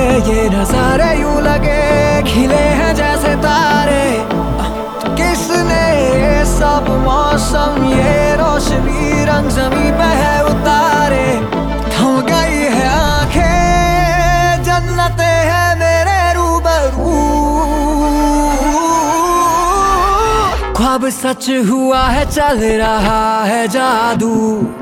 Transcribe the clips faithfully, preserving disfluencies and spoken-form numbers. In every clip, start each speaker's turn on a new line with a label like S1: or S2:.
S1: ये नजारे यूं लगे खिले हैं जैसे तारे। किसने ये सब मौसम ये रोशनी रंग ज़मीं पे है उतारे। थम गई है आंखें जन्नते है मेरे रूबरू। ख्वाब सच हुआ है चल रहा है जादू।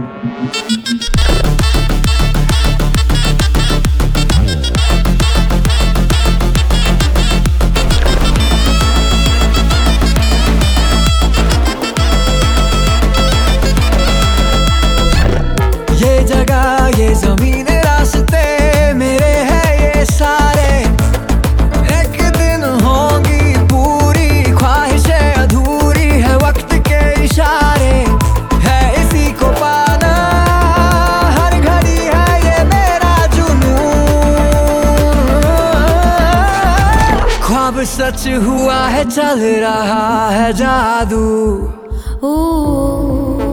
S1: ये जगह ये जमीन रास्ते मेरे हैं ये सारे। एक दिन होंगी पूरी ख्वाहिशें अधूरी है वक्त के इशारे। है इसी को पाना हर घड़ी है ये मेरा जुनून। ख्वाब सच हुआ है चल रहा है जादू। ओ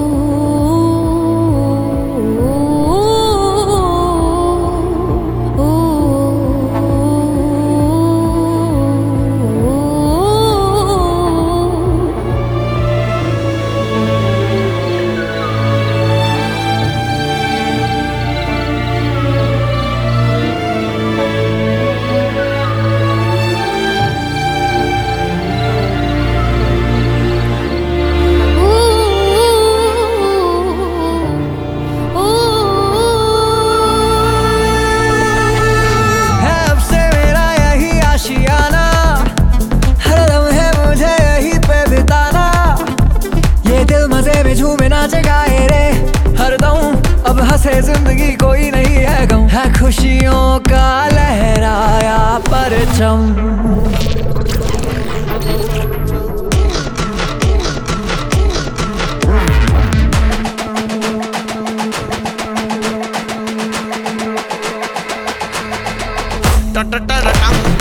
S1: झूमे नाचे गाए रे हरदम अब हंसे जिंदगी कोई नहीं है गम। है खुशियों का लहराया परचम।
S2: Ta ta ta ta.